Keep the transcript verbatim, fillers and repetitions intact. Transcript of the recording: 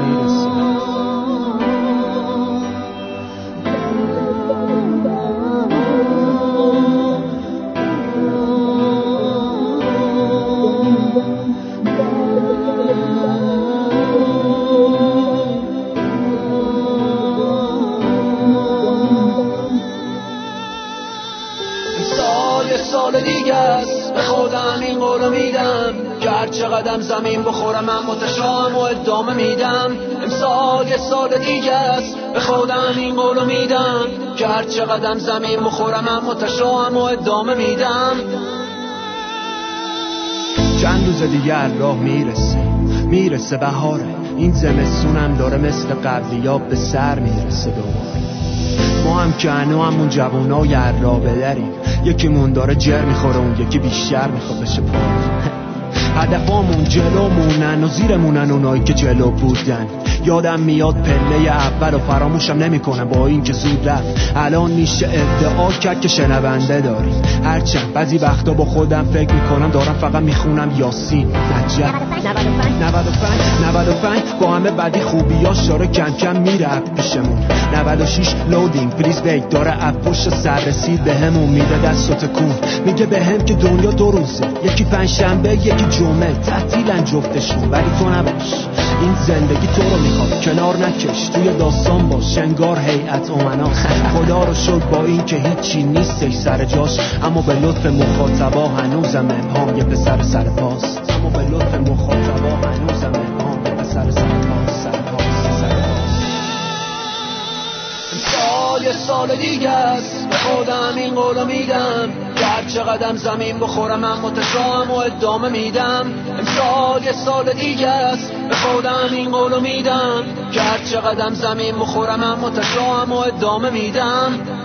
میرسه. سال یه سال دیگه است به خودم این قولو میدم که هر چقدر زمین بخورم من متشام و ادامه میدم. امسال یه سال دیگه است به خودم این قولو میدم که هر چقدر زمین بخورم من متشام و ادامه میدم. چند روز دیگه راه میرسه میرسه بهاره، این زمستونم داره مثل قبلی‌ها به سر میرسه دوباره. ما هم که هنو همون جوانای عرابه داریم، یکیمون داره جر میخوره اون یکی بیشتر میخواد بشه پا. هدفامون جلو مونن و زیرمونن اونایی که جلو بودن. یادم میاد پله اول و فراموشم نمی کنم با این که زود رفت. الان میشه ادعا کرد که شنونده داریم، هرچند بعضی وقتا با خودم فکر میکنم دارم فقط میخونم یاسین نجف. نود و پنج نود و پنج با همه بدی خوبیاش داره کم کم میره پیشمون. نود و شش لودینگ پلیز بیک داره اپ پشت سر رسید به همون میده دست و تکون، میگه به هم که دنیا دو روزه، یکی پنجشنبه یکی جمعه، تعطیلن جفتشون ولی تو نباش. این زندگی تو رو میخواد کنار نکش، توی داستان باش انگار هیئت امنا. خدا رو شکر با این که هیچی نیستش سر جاش، اما به لطف مخاطبا هنوزم ابهام یه پسر سر پاست. اما به لطف مخاطبا هنوزم ابهام یه پسر سر پاست سر پاست سر پاست. امسال یه سال دیگه است به خودم این قولو میدم که هر چقدر زمین بخورم من متشام و ادامه میدم. امسال یه سال دیگه است به خودم این قولو میدم که هر چقدر زمین بخورم من متشام و ادامه میدم.